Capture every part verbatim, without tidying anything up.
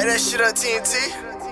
that shit on T N T.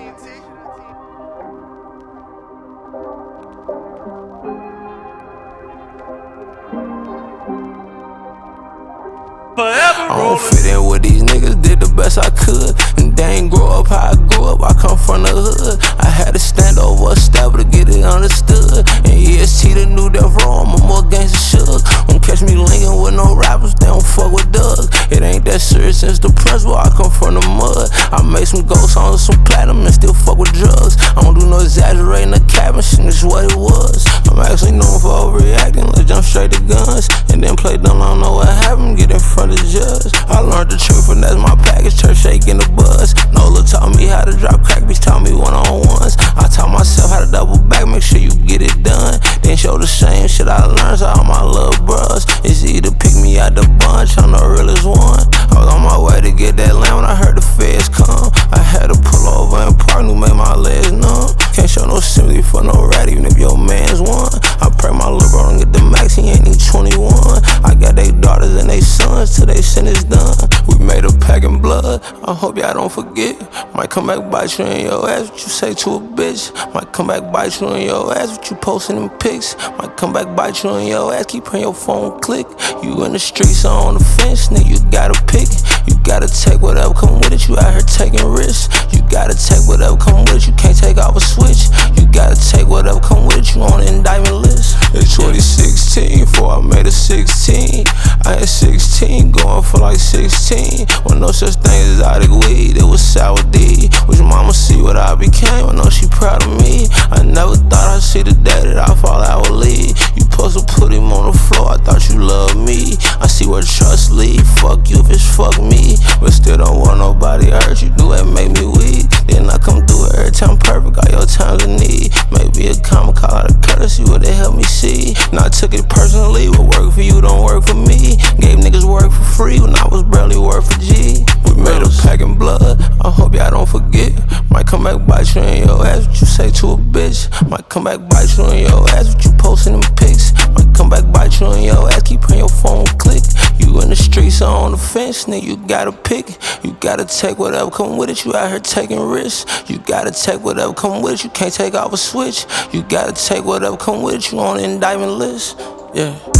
I don't fit in with these niggas, did the best I could. And they ain't grow up how I grew up, I come from the hood. I had to stand over a step to get it understood. And E S T the new death row, I'm a more gangster shook. Don't catch me linking with no rappers, they don't fuck with Doug. It ain't that serious since the principal, I come from the mud. I made some ghost songs and some platinum and still fuck with drugs. I don't do no exaggerating the cabin, shit, this is what it was. I'm actually known for overreacting, let's jump straight to guns. And then play dumb, I don't know what happened, get in front of the judge. I learned the trick from that's my package, church shaking the buzz. Nola taught me how to drop crack, bitch taught me one-on-ones. I taught myself how to double back, make sure you get it done. Then show the same shit I learned to all my little bros. It's easy to pick me out the bunch, I'm the realest one. I was on my way to get that land when I heard the feds come. I had to pull over and park, knew made my legs numb. Can't show no sympathy for no rat, even if your man's one. I pray my little bro don't get the max, he ain't even twenty-one. I got they daughters and they sons till they sentence done. We made a pack in blood, I hope y'all don't forget. Might come back bite you in your ass, what you say to a bitch. Might come back bite you in your ass, what you posting them pics. Might come back bite you in your ass, keep on your phone click. You in the streets or on the fence, nigga, you gotta pick. You gotta take whatever come with it, you out here taking risks. You gotta take whatever come with it, you can't take off a switch. You gotta take whatever come with it, you on the indictment list. It's twenty sixteen, before I made a sixteen. I had sixteen, going for like sixteen. When no such thing as exotic weed, it was sour D. Which mama see what I became, I know she proud of me. I never thought I'd see the day that I fall out with Lee. You supposed to put him on the floor, I thought you loved me. I see where trust lead, fuck you if it's fuck me. But still don't want nobody hurt you, do it make me weak. Then I come through it every time perfect, all your times of need. Maybe a comment, call out a courtesy, what they help me see. Now I took it personally, what work for you don't work for me. Gave niggas work for free when I was barely worth a G. We made a pack in blood, I hope y'all don't forget. Might come back bite you in your ass, what you say to a bitch. Might come back bite you in your ass, what you posting them pics. Might come back bite you in your ass, keep on your phone click. You in the streets or on the fence, nigga, you gotta pick. You gotta take whatever come with it, you out here taking risks. You gotta take whatever come with it, you can't take off a switch. You gotta take whatever come with it, you on the indictment list. Yeah.